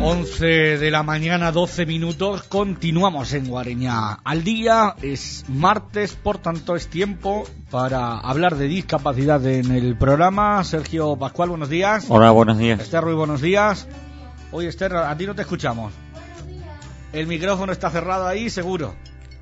11 de la mañana, 12 minutos, continuamos en Guareña al día. Es martes, por tanto es tiempo para hablar de discapacidad en el programa. Sergio Pascual, buenos días. Hola, buenos días. Esther Ruiz, buenos días. Oye, Esther, a ti no te escuchamos. ¿El micrófono está cerrado ahí, seguro?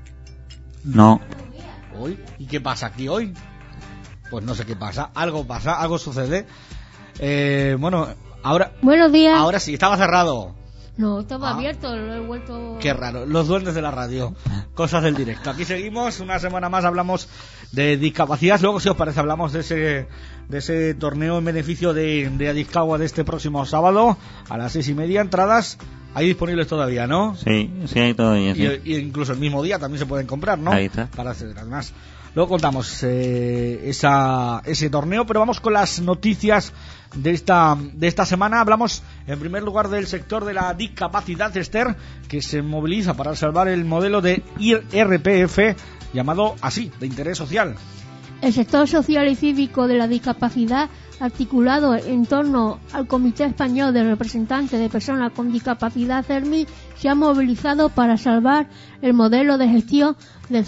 No. ¿Hoy? ¿Y qué pasa aquí hoy? Pues no sé qué pasa, algo sucede. Bueno, ahora... Buenos días. Ahora sí, estaba cerrado. No, estaba abierto, lo he vuelto... Qué raro, los duendes de la radio, cosas del directo. Aquí seguimos, una semana más hablamos de discapacidad. Luego, si os parece, hablamos de ese torneo en beneficio de Adizcagua de este próximo sábado a las 6:30. Entradas hay disponibles todavía, ¿no? Sí, hay todavía. Sí. Y incluso el mismo día también se pueden comprar, ¿no? Ahí está. Para acceder además. Luego contamos ese torneo, pero vamos con las noticias de esta semana. Hablamos en primer lugar del sector de la discapacidad, Esther, que se moviliza para salvar el modelo de IRPF llamado así, de interés social. El sector social y cívico de la discapacidad, articulado en torno al Comité Español de Representantes de Personas con Discapacidad CERMI, se ha movilizado para salvar el modelo de gestión del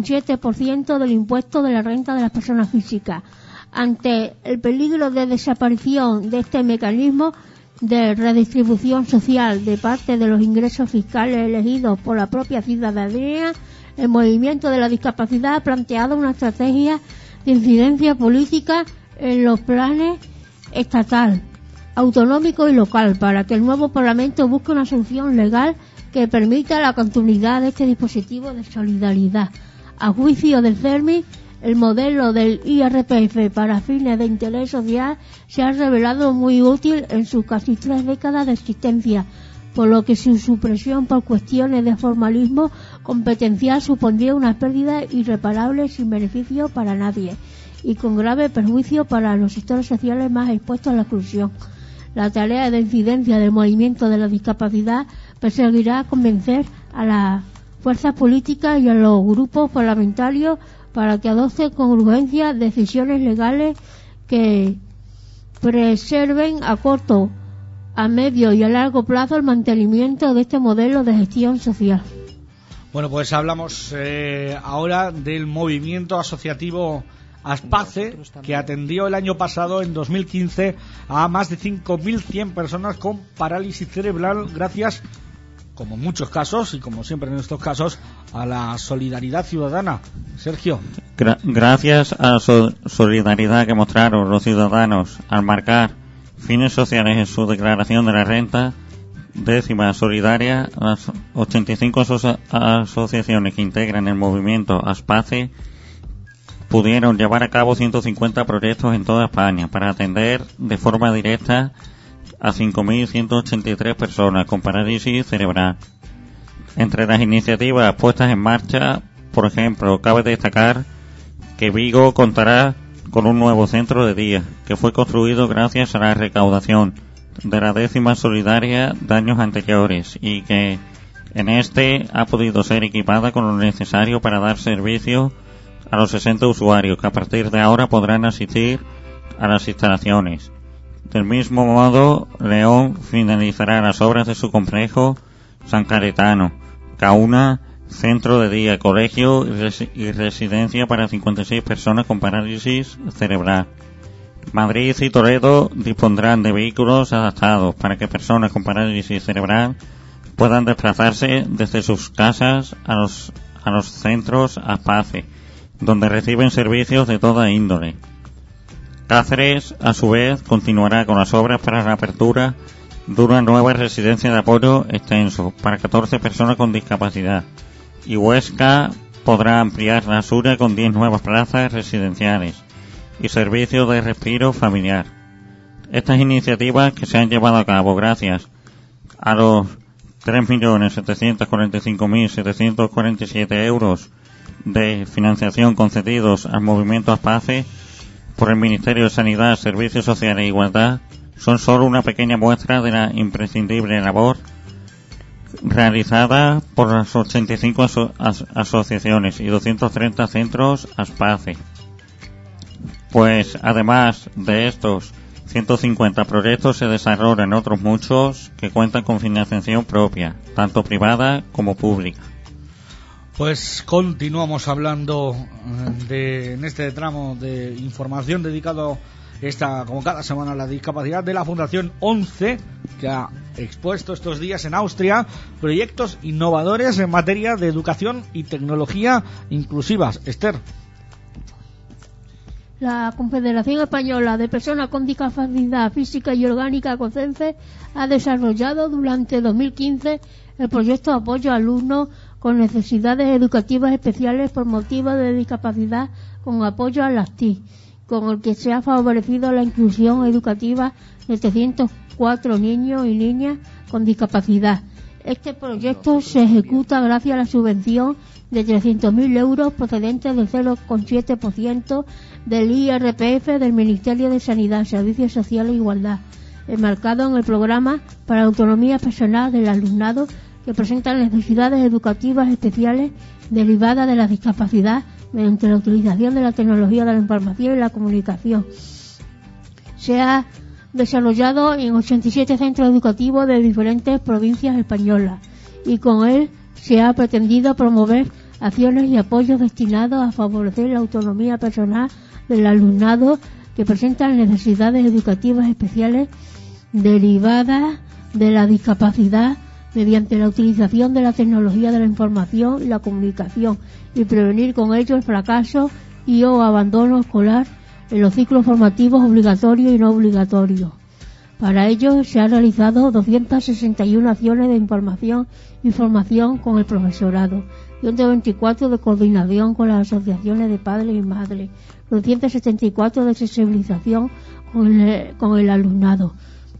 0,7% del impuesto de la renta de las personas físicas. Ante el peligro de desaparición de este mecanismo de redistribución social de parte de los ingresos fiscales elegidos por la propia ciudadanía, el movimiento de la discapacidad ha planteado una estrategia de incidencia política en los planes estatal, autonómico y local para que el nuevo Parlamento busque una solución legal que permita la continuidad de este dispositivo de solidaridad. A juicio del CERMI, el modelo del IRPF para fines de interés social se ha revelado muy útil en sus casi 3 décadas de existencia, por lo que su supresión por cuestiones de formalismo competencial supondría una pérdida irreparable sin beneficio para nadie y con grave perjuicio para los sectores sociales más expuestos a la exclusión. La tarea de incidencia del movimiento de la discapacidad perseguirá convencer a las fuerzas políticas y a los grupos parlamentarios para que adopten con urgencia decisiones legales que preserven a corto, a medio y a largo plazo el mantenimiento de este modelo de gestión social. Bueno, pues hablamos ahora del movimiento asociativo ASPACE, que atendió el año pasado, en 2015, a más de 5.100 personas con parálisis cerebral gracias, como en muchos casos y como siempre en estos casos, a la solidaridad ciudadana. Sergio. Gracias a la solidaridad que mostraron los ciudadanos al marcar fines sociales en su declaración de la renta décima solidaria, las 85 asociaciones que integran el movimiento ASPACE pudieron llevar a cabo 150 proyectos en toda España para atender de forma directa a 5.183 personas con parálisis cerebral. Entre las iniciativas puestas en marcha, por ejemplo, cabe destacar que Vigo contará con un nuevo centro de día que fue construido gracias a la recaudación de la décima solidaria de años anteriores y que en este ha podido ser equipada con lo necesario para dar servicio a los 60 usuarios que a partir de ahora podrán asistir a las instalaciones. Del mismo modo, León finalizará las obras de su complejo San Caretano, Cauna, centro de día, colegio y residencia para 56 personas con parálisis cerebral. Madrid y Toledo dispondrán de vehículos adaptados para que personas con parálisis cerebral puedan desplazarse desde sus casas a los centros ASPACE, donde reciben servicios de toda índole. Cáceres, a su vez, continuará con las obras para la apertura de una nueva residencia de apoyo extenso para 14 personas con discapacidad, y Huesca podrá ampliar la suya con 10 nuevas plazas residenciales y servicios de respiro familiar. Estas iniciativas, que se han llevado a cabo gracias a los 3.745.747 euros de financiación concedidos al movimiento ASPACE por el Ministerio de Sanidad, Servicios Sociales e Igualdad, son solo una pequeña muestra de la imprescindible labor realizada por las 85 asociaciones y 230 centros ASPACE. Pues además de estos 150 proyectos se desarrollan, otros muchos que cuentan con financiación propia, tanto privada como pública. Pues continuamos hablando en este tramo de información dedicado como cada semana a la discapacidad, de la Fundación 11, que ha expuesto estos días en Austria proyectos innovadores en materia de educación y tecnología inclusivas. Esther. La Confederación Española de Personas con Discapacidad Física y Orgánica, CONCENFE, ha desarrollado durante 2015 el proyecto Apoyo a Alumnos con Necesidades Educativas Especiales por motivo de discapacidad con apoyo a las TIC, con el que se ha favorecido la inclusión educativa de 704 niños y niñas con discapacidad. Este proyecto se ejecuta gracias a la subvención de 300.000 euros procedentes del 0,7% del IRPF del Ministerio de Sanidad, Servicios Sociales e Igualdad, enmarcado en el programa para la autonomía personal del alumnado que presenta necesidades educativas especiales derivadas de la discapacidad mediante la utilización de la tecnología de la información y la comunicación. Se ha desarrollado en 87 centros educativos de diferentes provincias españolas y con él se ha pretendido promover acciones y apoyos destinados a favorecer la autonomía personal del alumnado que presenta necesidades educativas especiales derivadas de la discapacidad mediante la utilización de la tecnología de la información y la comunicación y prevenir con ello el fracaso y o abandono escolar en los ciclos formativos obligatorios y no obligatorios. Para ello se han realizado 261 acciones de información y formación con el profesorado, 124 de coordinación con las asociaciones de padres y madres, 274 de sensibilización con el alumnado,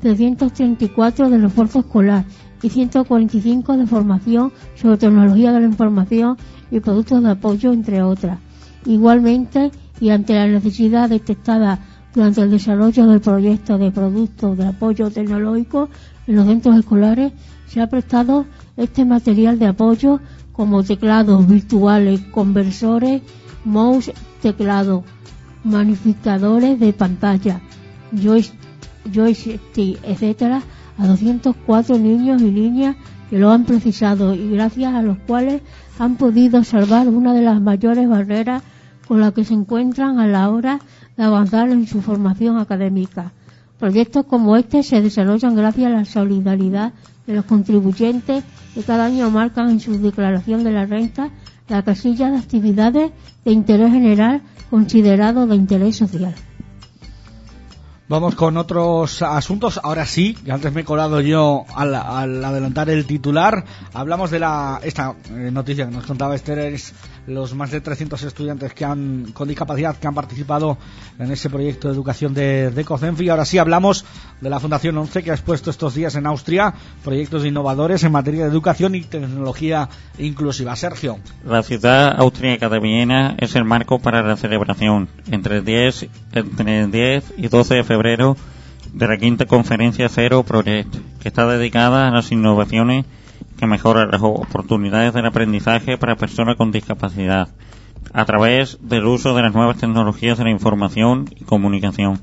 334 de refuerzo escolar y 145 de formación sobre tecnología de la información y productos de apoyo, entre otras. Igualmente, y ante la necesidad detectada durante el desarrollo del proyecto de productos de apoyo tecnológico en los centros escolares, se ha prestado este material de apoyo como teclados virtuales, conversores, mouse, teclado, magnificadores de pantalla, joystick, etcétera, a 204 niños y niñas que lo han precisado y gracias a los cuales han podido salvar una de las mayores barreras con las que se encuentran a la hora de avanzar en su formación académica. Proyectos como este se desarrollan gracias a la solidaridad de los contribuyentes que cada año marcan en su declaración de la renta la casilla de actividades de interés general considerado de interés social. Vamos con otros asuntos. Ahora sí, que antes me he colado yo al adelantar el titular. Hablamos de esta noticia que nos contaba Esther, es los más de 300 estudiantes con discapacidad que han participado en ese proyecto de educación de CONCENFE. Y ahora sí hablamos de la Fundación 11, que ha expuesto estos días en Austria proyectos innovadores en materia de educación y tecnología inclusiva. Sergio. La ciudad austríaca de Viena es el marco para la celebración entre el 10 y 12 de febrero de la quinta conferencia Zero Project, que está dedicada a las innovaciones que mejoran las oportunidades del aprendizaje para personas con discapacidad a través del uso de las nuevas tecnologías de la información y comunicación.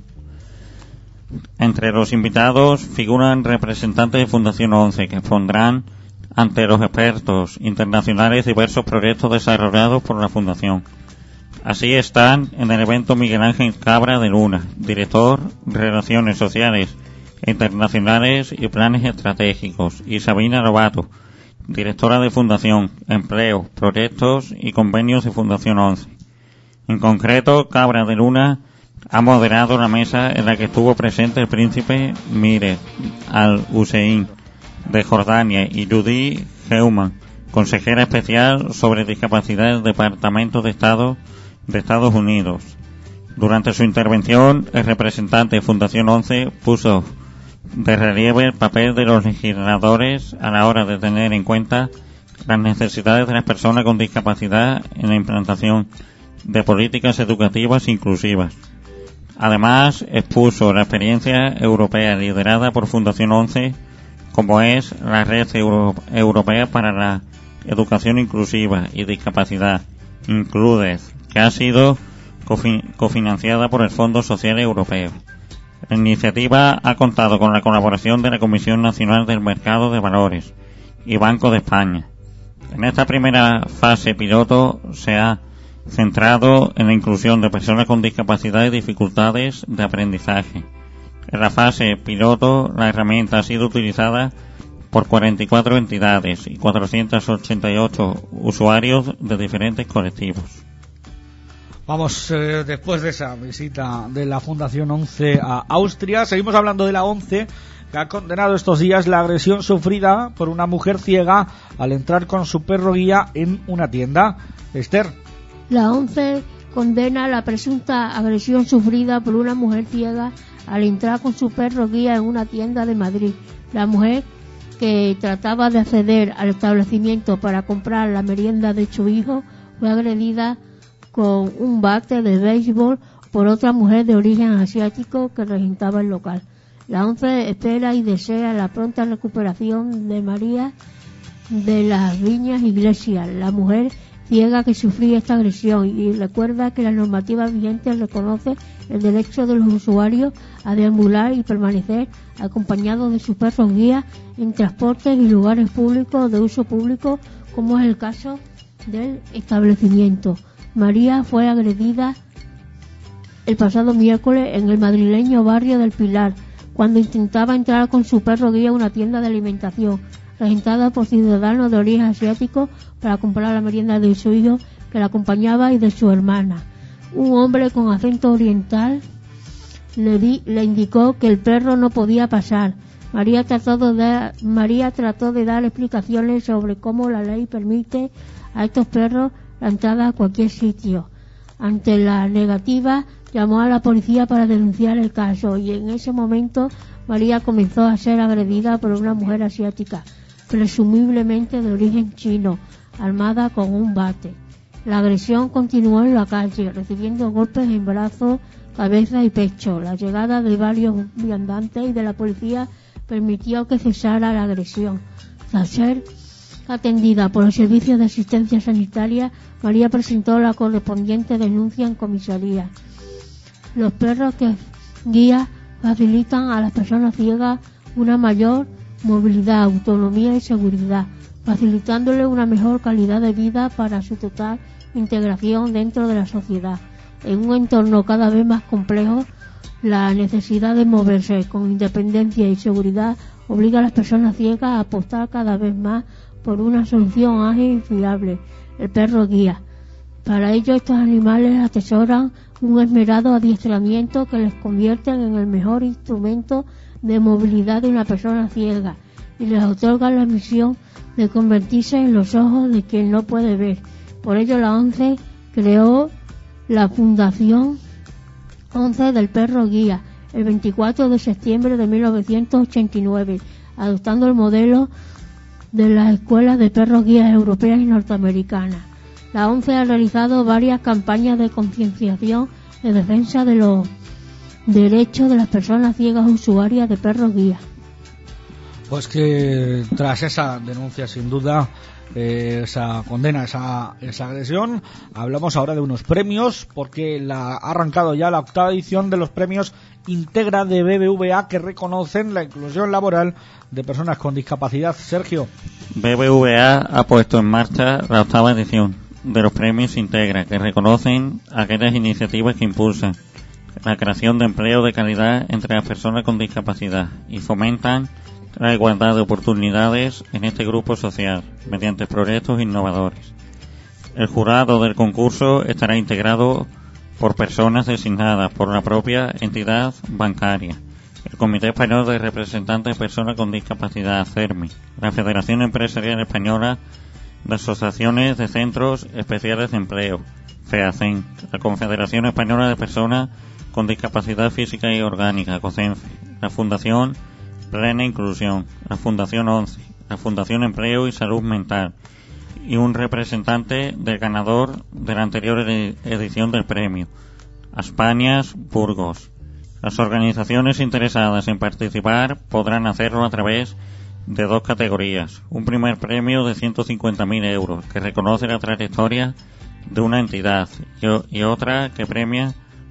Entre los invitados figuran representantes de Fundación 11 que expondrán ante los expertos internacionales diversos proyectos desarrollados por la Fundación. Así están en el evento Miguel Ángel Cabra de Luna, director de Relaciones Sociales Internacionales y Planes Estratégicos, y Sabina Lobato, directora de Fundación, Empleo, Proyectos y Convenios de Fundación 11. En concreto, Cabra de Luna ha moderado la mesa en la que estuvo presente el príncipe Mire Al-Hussein de Jordania y Judy Heumann, consejera especial sobre discapacidad del Departamento de Estado de Estados Unidos. Durante su intervención, el representante de Fundación 11 puso de relieve el papel de los legisladores a la hora de tener en cuenta las necesidades de las personas con discapacidad en la implantación de políticas educativas inclusivas. Además, expuso la experiencia europea liderada por Fundación 11, como es la Red Europea para la Educación Inclusiva y Discapacidad, Includes, que ha sido cofinanciada por el Fondo Social Europeo. La iniciativa ha contado con la colaboración de la Comisión Nacional del Mercado de Valores y Banco de España. En esta primera fase piloto se ha centrado en la inclusión de personas con discapacidad y dificultades de aprendizaje. En la fase piloto, la herramienta ha sido utilizada por 44 entidades y 488 usuarios de diferentes colectivos. Vamos, después de esa visita de la Fundación ONCE a Austria, seguimos hablando de la ONCE, que ha condenado estos días la agresión sufrida por una mujer ciega al entrar con su perro guía en una tienda. Esther. La ONCE condena la presunta agresión sufrida por una mujer ciega al entrar con su perro guía en una tienda de Madrid. La mujer, que trataba de acceder al establecimiento para comprar la merienda de su hijo, fue agredida con un bate de béisbol por otra mujer de origen asiático que regentaba el local. La ONCE espera y desea la pronta recuperación de María de las Viñas Iglesias, la mujer ciega que sufría esta agresión, y recuerda que la normativa vigente reconoce el derecho de los usuarios a deambular y permanecer acompañados de sus perros guías en transportes y lugares públicos de uso público, como es el caso del establecimiento. María fue agredida el pasado miércoles en el madrileño barrio del Pilar, cuando intentaba entrar con su perro guía a una tienda de alimentación regentada por ciudadanos de origen asiático para comprar la merienda de su hijo, que la acompañaba, y de su hermana. Un hombre con acento oriental le indicó que el perro no podía pasar. María trató de dar explicaciones sobre cómo la ley permite a estos perros la entrada a cualquier sitio. Ante la negativa, llamó a la policía para denunciar el caso, y en ese momento María comenzó a ser agredida por una mujer asiática, presumiblemente de origen chino, armada con un bate. La agresión continuó en la calle, recibiendo golpes en brazos, cabeza y pecho. La llegada de varios viandantes y de la policía permitió que cesara la agresión. Tras ser atendida por el Servicio de Asistencia Sanitaria, María presentó la correspondiente denuncia en comisaría. Los perros que guía facilitan a las personas ciegas una mayor movilidad, autonomía y seguridad, facilitándole una mejor calidad de vida para su total integración dentro de la sociedad. En un entorno cada vez más complejo, la necesidad de moverse con independencia y seguridad obliga a las personas ciegas a apostar cada vez más por una solución ágil y fiable, el perro guía. Para ello, estos animales atesoran un esmerado adiestramiento que les convierte en el mejor instrumento de movilidad de una persona ciega y les otorga la misión de convertirse en los ojos de quien no puede ver. Por ello, la ONCE creó la Fundación ONCE del Perro Guía el 24 de septiembre de 1989, adoptando el modelo de las escuelas de perros guías europeas y norteamericanas. La ONCE ha realizado varias campañas de concienciación de defensa de los derechos de las personas ciegas usuarias de perros guías. Pues que tras esa denuncia, sin duda, esa condena, esa agresión, hablamos ahora de unos premios, porque ha arrancado ya la 8ª edición de los premios Integra de BBVA, que reconocen la inclusión laboral de personas con discapacidad. Sergio. BBVA ha puesto en marcha la 8ª edición de los premios Integra, que reconocen aquellas iniciativas que impulsan la creación de empleo de calidad entre las personas con discapacidad y fomentan la igualdad de oportunidades en este grupo social mediante proyectos innovadores. El jurado del concurso estará integrado por personas designadas por la propia entidad bancaria, el Comité Español de Representantes de Personas con Discapacidad, CERMI, la Federación Empresarial Española de Asociaciones de Centros Especiales de Empleo, FEACEN, la Confederación Española de Personas con Discapacidad Física y Orgánica, COCENFE, la Fundación Plena Inclusión, la Fundación ONCE, la Fundación Empleo y Salud Mental, y un representante del ganador de la anterior edición del premio, Aspanias Burgos. Las organizaciones interesadas en participar podrán hacerlo a través de 2 categorías: un primer premio de 150.000 euros que reconoce la trayectoria de una entidad, y otra que premia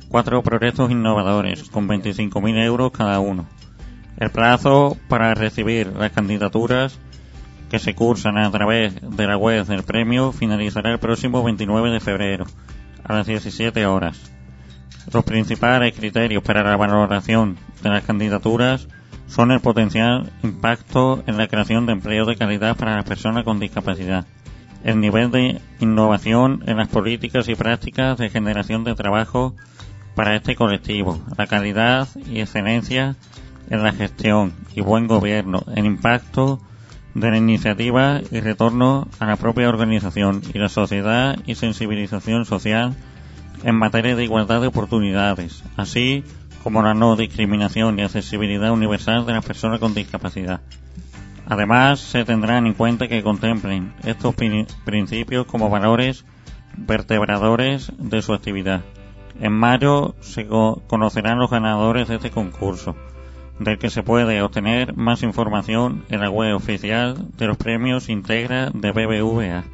4 proyectos innovadores con 25.000 euros cada uno. El plazo para recibir las candidaturas que se cursan a través de la web del premio finalizará el próximo 29 de febrero a las 17 horas. Los principales criterios para la valoración de las candidaturas son el potencial impacto en la creación de empleo de calidad para las personas con discapacidad, el nivel de innovación en las políticas y prácticas de generación de trabajo para este colectivo, la calidad y excelencia en la gestión y buen gobierno, el impacto de la iniciativa y retorno a la propia organización y la sociedad y sensibilización social en materia de igualdad de oportunidades, así como la no discriminación y accesibilidad universal de las personas con discapacidad. Además, se tendrán en cuenta que contemplen estos principios como valores vertebradores de su actividad. En mayo se conocerán los ganadores de este concurso, del que se puede obtener más información en la web oficial de los premios Integra de BBVA.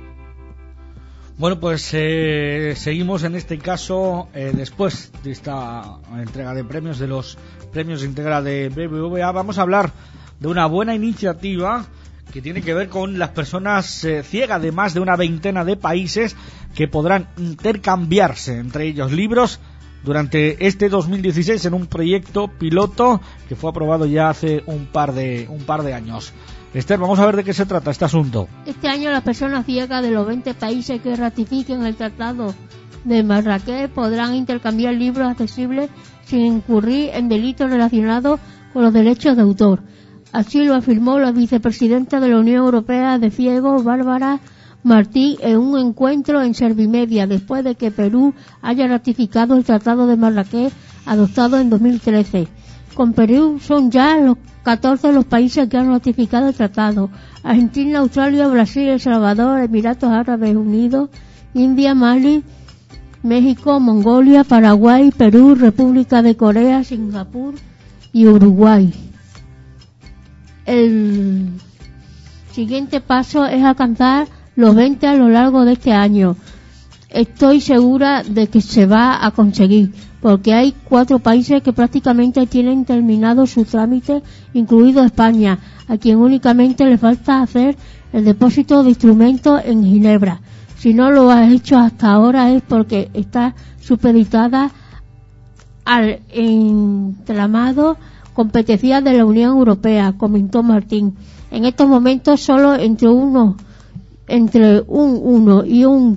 Bueno, pues seguimos en este caso, después de esta entrega de premios, de los premios Integra de BBVA, vamos a hablar de una buena iniciativa que tiene que ver con las personas ciegas de más de una veintena de países que podrán intercambiarse entre ellos libros durante este 2016 en un proyecto piloto que fue aprobado ya hace un par de años. Esther, vamos a ver de qué se trata este asunto. Este año las personas ciegas de los 20 países que ratifiquen el Tratado de Marrakech podrán intercambiar libros accesibles sin incurrir en delitos relacionados con los derechos de autor. Así lo afirmó la vicepresidenta de la Unión Europea de Ciegos, Bárbara Martín, en un encuentro en Servimedia, después de que Perú haya ratificado el Tratado de Marrakech adoptado en 2013. Con Perú son ya los 14 los países que han ratificado el tratado: Argentina, Australia, Brasil, El Salvador, Emiratos Árabes Unidos, India, Mali, México, Mongolia, Paraguay, Perú, República de Corea, Singapur y Uruguay. El siguiente paso es alcanzar los 20 a lo largo de este año. Estoy segura de que se va a conseguir, porque hay 4 países que prácticamente tienen terminado su trámite, incluido España, a quien únicamente le falta hacer el depósito de instrumentos en Ginebra. Si no lo ha hecho hasta ahora es porque está supeditada al entramado competencial de la Unión Europea, comentó Martín. En estos momentos solo entre un 1 y un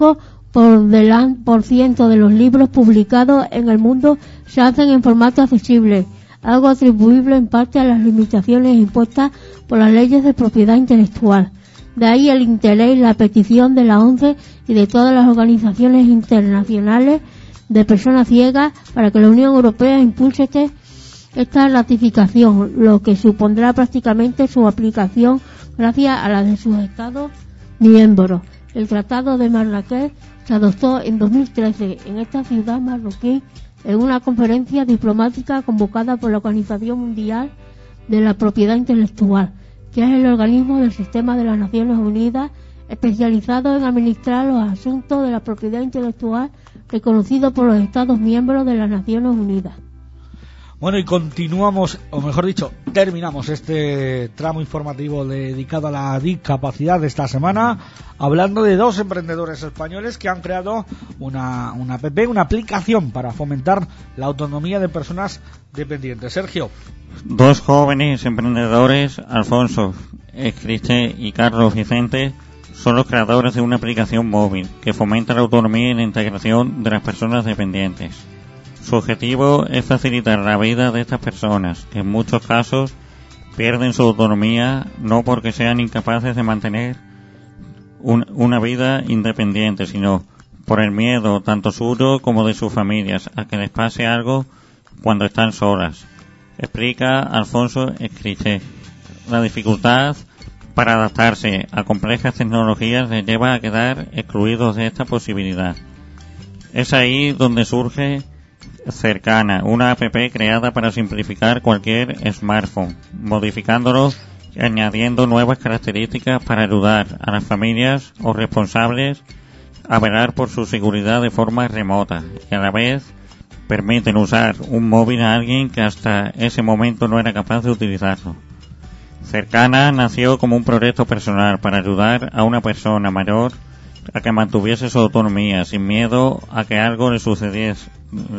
5% de los libros publicados en el mundo se hacen en formato accesible, algo atribuible en parte a las limitaciones impuestas por las leyes de propiedad intelectual. De ahí el interés y la petición de la ONCE y de todas las organizaciones internacionales de personas ciegas para que la Unión Europea impulse esta ratificación, lo que supondrá prácticamente su aplicación gracias a la de sus Estados miembros. El Tratado de Marrakech se adoptó en 2013 en esta ciudad marroquí en una conferencia diplomática convocada por la Organización Mundial de la Propiedad Intelectual, que es el organismo del sistema de las Naciones Unidas especializado en administrar los asuntos de la propiedad intelectual reconocido por los Estados miembros de las Naciones Unidas. Bueno, y continuamos, o mejor dicho, terminamos este tramo informativo dedicado a la discapacidad de esta semana, hablando de 2 emprendedores españoles que han creado una app, una aplicación para fomentar la autonomía de personas dependientes. Sergio. 2 jóvenes emprendedores, Alfonso Escriche y Carlos Vicente, son los creadores de una aplicación móvil que fomenta la autonomía y la integración de las personas dependientes. Su objetivo es facilitar la vida de estas personas, que en muchos casos pierden su autonomía no porque sean incapaces de mantener una vida independiente, sino por el miedo tanto suyo como de sus familias a que les pase algo cuando están solas. Explica Alfonso Escriche. La dificultad para adaptarse a complejas tecnologías les lleva a quedar excluidos de esta posibilidad. Es ahí donde surge Cercana, una app creada para simplificar cualquier smartphone, modificándolo y añadiendo nuevas características para ayudar a las familias o responsables a velar por su seguridad de forma remota y a la vez permiten usar un móvil a alguien que hasta ese momento no era capaz de utilizarlo. Cercana nació como un proyecto personal para ayudar a una persona mayor a que mantuviese su autonomía sin miedo a que algo le sucediese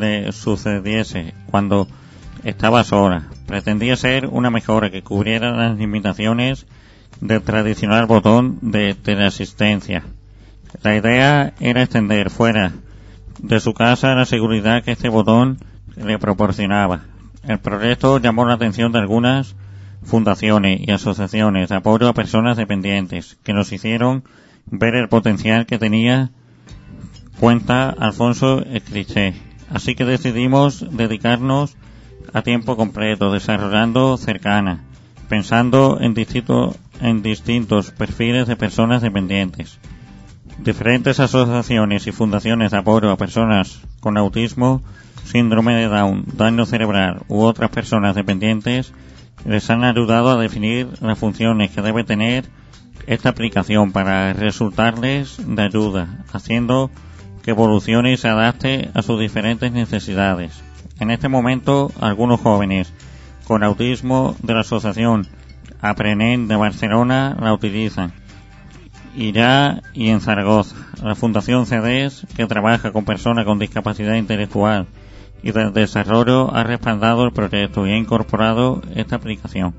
cuando estaba sola. Pretendía ser una mejora que cubriera las limitaciones del tradicional botón de teleasistencia. La idea era extender fuera de su casa la seguridad que este botón le proporcionaba. El proyecto llamó la atención de algunas fundaciones y asociaciones de apoyo a personas dependientes, que nos hicieron ver el potencial que tenía, cuenta Alfonso Escriché. Así que decidimos dedicarnos a tiempo completo desarrollando Cercana, pensando en distintos perfiles de personas dependientes. Diferentes asociaciones y fundaciones de apoyo a personas con autismo, síndrome de Down, daño cerebral u otras personas dependientes les han ayudado a definir las funciones que debe tener esta aplicación para resultarles de ayuda, haciendo que evolucione y se adapte a sus diferentes necesidades. En este momento, algunos jóvenes con autismo de la asociación Aprenen de Barcelona la utilizan. Y en Zaragoza, la Fundación CEDES, que trabaja con personas con discapacidad intelectual y de desarrollo, ha respaldado el proyecto y ha incorporado esta aplicación.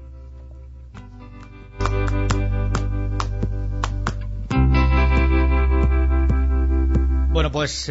Bueno, pues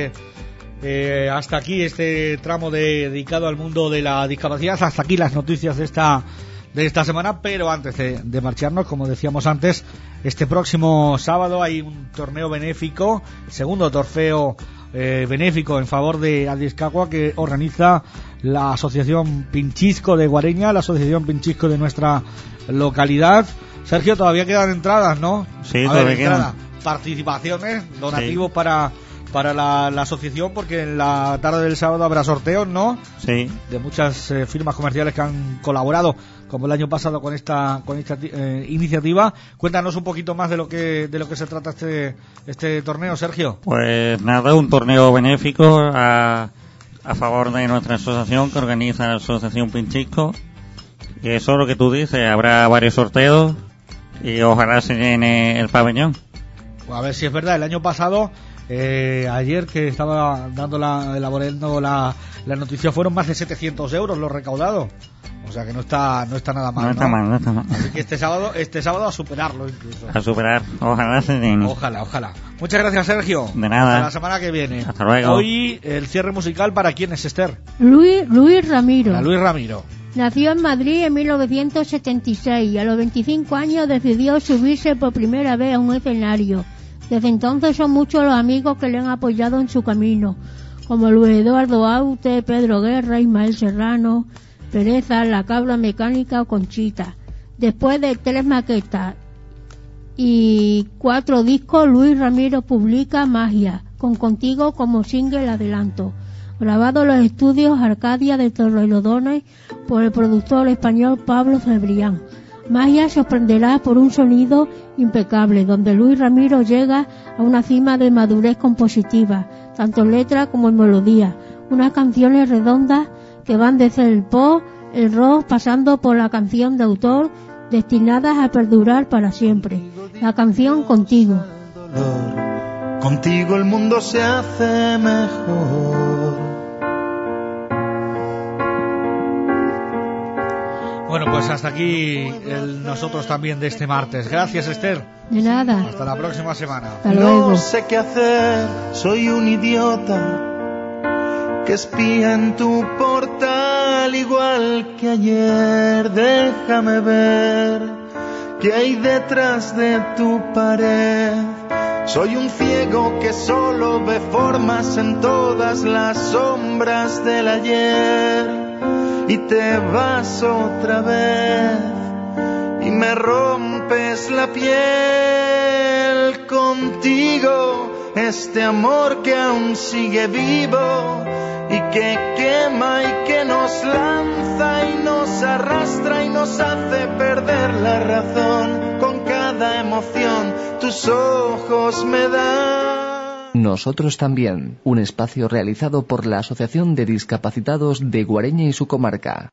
hasta aquí este tramo dedicado al mundo de la discapacidad. Hasta aquí las noticias de esta semana, pero antes de marcharnos, como decíamos antes, este próximo sábado hay un torneo benéfico, segundo trofeo benéfico en favor de Adiscagua, que organiza la Asociación Pinchisco de Guareña, la Asociación Pinchisco de nuestra localidad. Sergio, todavía quedan entradas, ¿no? Sí, todavía quedan. Participaciones, donativos, sí, para la asociación, porque en la tarde del sábado habrá sorteos, ¿no? Sí. De muchas firmas comerciales que han colaborado, como el año pasado, con esta iniciativa. Cuéntanos un poquito más de lo que se trata este torneo, Sergio. Pues nada, un torneo benéfico a favor de nuestra asociación que organiza la Asociación Pinchisco. Y eso es lo que tú dices, habrá varios sorteos y ojalá se llene el pabellón. A ver si es verdad. El año pasado, ayer que estaba elaborando la noticia, fueron más de 700 euros los recaudados. O sea que no está nada mal. No está mal. Así que este sábado a superarlo incluso. A superar, ojalá se llene. Ojalá. Muchas gracias, Sergio. De nada. Hasta la semana que viene. Hasta luego. Hoy el cierre musical, ¿para quién es, Esther? Luis Ramiro. Para Luis Ramiro. Nació en Madrid en 1976 y a los 25 años decidió subirse por primera vez a un escenario. Desde entonces son muchos los amigos que le han apoyado en su camino, como Luis Eduardo Aute, Pedro Guerra, Ismael Serrano, Pereza, La Cabra Mecánica o Conchita. Después de 3 maquetas y 4 discos, Luis Ramiro publica Magia, con Contigo como single adelanto, grabado en los estudios Arcadia de Torrelodones por el productor español Pablo Cebrián. Magia sorprenderá por un sonido impecable, donde Luis Ramiro llega a una cima de madurez compositiva, tanto en letra como en melodía. Unas canciones redondas que van desde el pop, el rock, pasando por la canción de autor, destinadas a perdurar para siempre. La canción Contigo. Contigo el mundo se hace mejor. Bueno, pues hasta aquí nosotros también de este martes. Gracias, Esther. De nada. Hasta la próxima semana. Hasta luego. No sé qué hacer, soy un idiota que espía en tu portal igual que ayer. Déjame ver qué hay detrás de tu pared. Soy un ciego que solo ve formas en todas las sombras del ayer. Y te vas otra vez y me rompes la piel. Contigo, este amor que aún sigue vivo y que quema y que nos lanza y nos arrastra y nos hace perder la razón. Con cada emoción tus ojos me dan Nosotros también, un espacio realizado por la Asociación de Discapacitados de Guareña y su comarca.